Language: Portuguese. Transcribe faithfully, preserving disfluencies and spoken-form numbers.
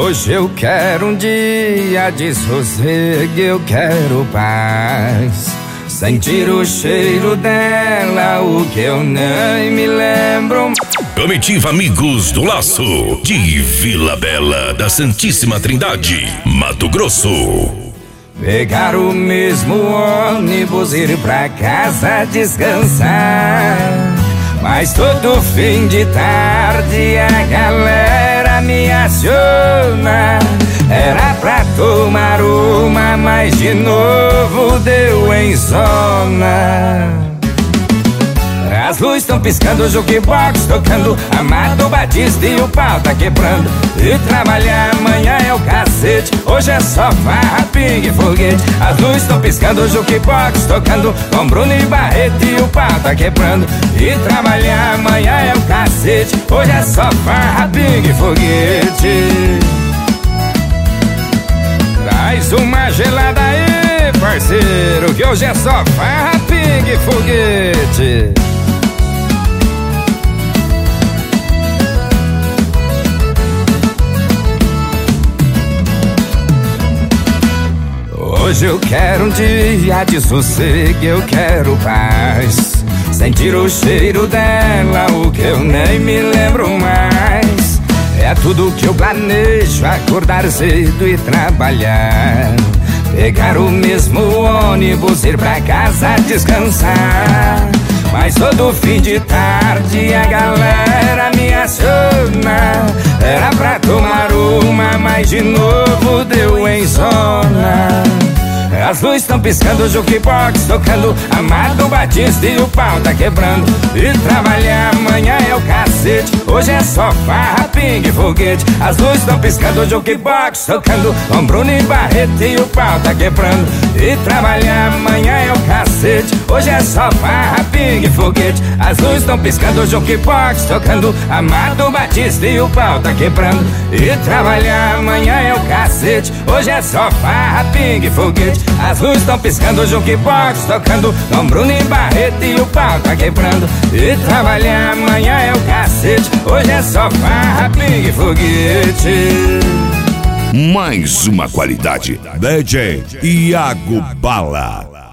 Hoje eu quero um dia de sossego, eu quero paz. Sentir o cheiro dela, o que eu nem me lembro. Comitiva Amigos do Laço, de Vila Bela da Santíssima Trindade, Mato Grosso. Pegar o mesmo ônibus, ir pra casa descansar. Mas todo fim de tarde a galera me aciona. Era pra tomar uma, mas de novo deu em zona. As luzes estão piscando, o jukebox tocando, Amado Batista e o pau tá quebrando. E trabalhar amanhã é o cacete, hoje é só farra, pingue e foguete. As luzes estão piscando, o jukebox tocando, com Bruno e Barreto e o pau tá quebrando. E trabalhar amanhã é o cacete, hoje é só farra, pingue e foguete. Traz uma gelada aí, parceiro, que hoje é só farra, pingue e foguete. Hoje eu quero um dia de sossego, eu quero paz. Sentir o cheiro dela, o que eu nem me lembro mais. É tudo que eu planejo, acordar cedo e trabalhar. Pegar o mesmo ônibus, ir pra casa descansar. Mas todo fim de tarde a galera me aciona. Era pra tomar uma, mas de novo deu em zona. As luzes estão piscando, o jukebox tocando, Amado Batista e o pau tá quebrando. E trabalhar amanhã é o cacete, hoje é só farra, pingue e foguete. As luzes estão piscando, o jukebox tocando, com Bruno e Barreto e o pau tá quebrando. E trabalhar amanhã é o cacete, hoje é só farra, pingue e foguete. As luzes estão piscando, o jukebox tocando, Amado Batista e o pau tá quebrando. E trabalhar amanhã é o cacete, hoje é só farra, pingue e foguete. As luzes estão piscando, o jukebox tocando, com Bruno e Barreto e o pau tá quebrando. E trabalhar amanhã é o cacete, hoje é só farra, pingue e foguete. Mais uma qualidade, D J Iago Bala.